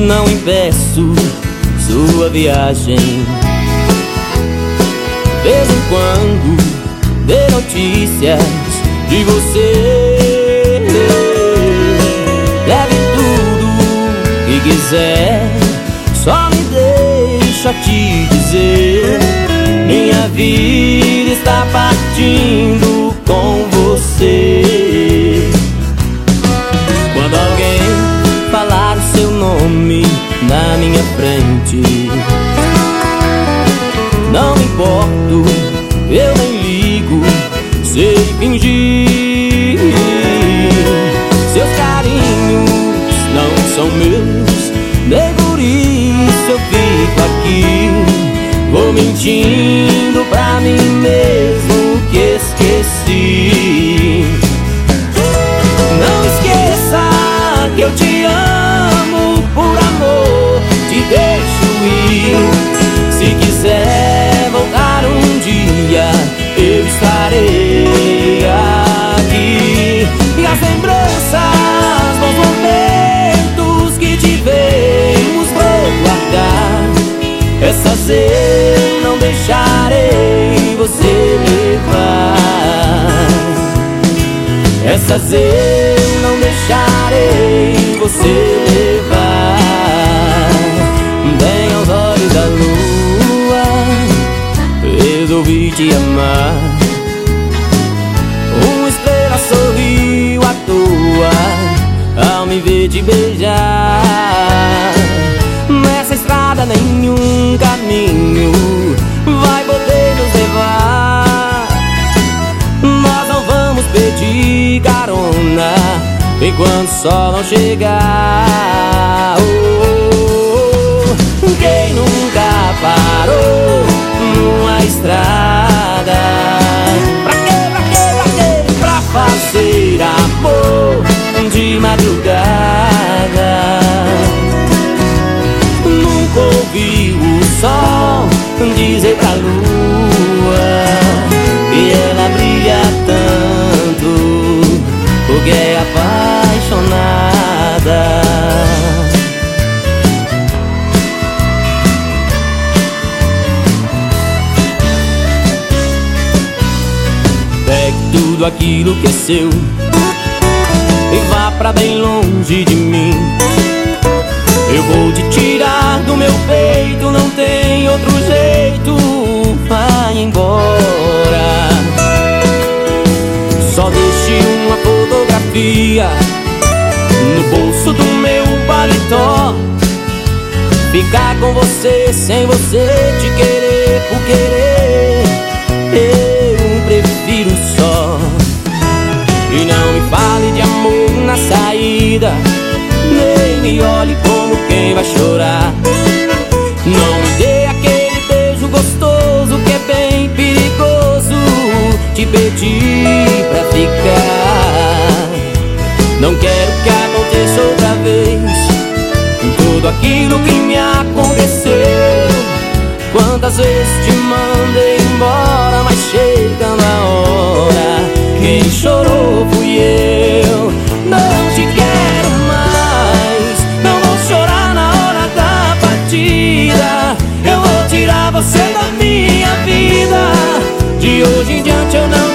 não impeço sua viagem. De vez em quando dê notícias de você. Leve tudo que quiser, só me deixa te dizer: minha vida está partindo com você. Quando alguém falar o seu nome na minha frente, não me importo, eu nem ligo, sei fingir. Seus carinhos não são meus, nem por isso eu fico aqui. Vou mentindo pra mim mesmo que esqueci. Não esqueça que eu te amo, por amor te deixo ir. Se quiser voltar um dia, eu estarei aqui. E as lembranças, bons momentos que tivemos, vou guardar. Essas eu não deixarei você levar. Essas eu não deixarei você levar. Bem aos olhos da lua, resolvi te amar. Uma estrela sorriu à toa ao me ver te beijar. Nessa estrada nenhum caminho vai poder nos levar. Nós não vamos pedir carona enquanto o sol não chegar. Quem nunca parou numa estrada? Pra quê? Pra fazer amor de madrugada. Nunca ouvi o sol dizer pra lua que ela brilha tanto porque é apaixonada. Pegue tudo aquilo que é seu e vá pra bem longe de mim. Eu vou te tirar do meu peito, não tem outro jeito. Vai embora. Só deixe uma fotografia no bolso do meu paletó. Ficar com você sem você te querer por querer, eu prefiro só. E não me fale de amor na saída, nem me olhe como quem vai chorar. Não me dê aquele beijo gostoso que é bem perigoso. Te pedi pra ficar. Não quero que aconteça outra vez tudo aquilo que me aconteceu. Quantas vezes te mandei embora, mas chegando a hora, quem chorou fui eu. Não te quero mais, não vou chorar na hora da partida. Eu vou tirar você da minha vida. De hoje em diante eu não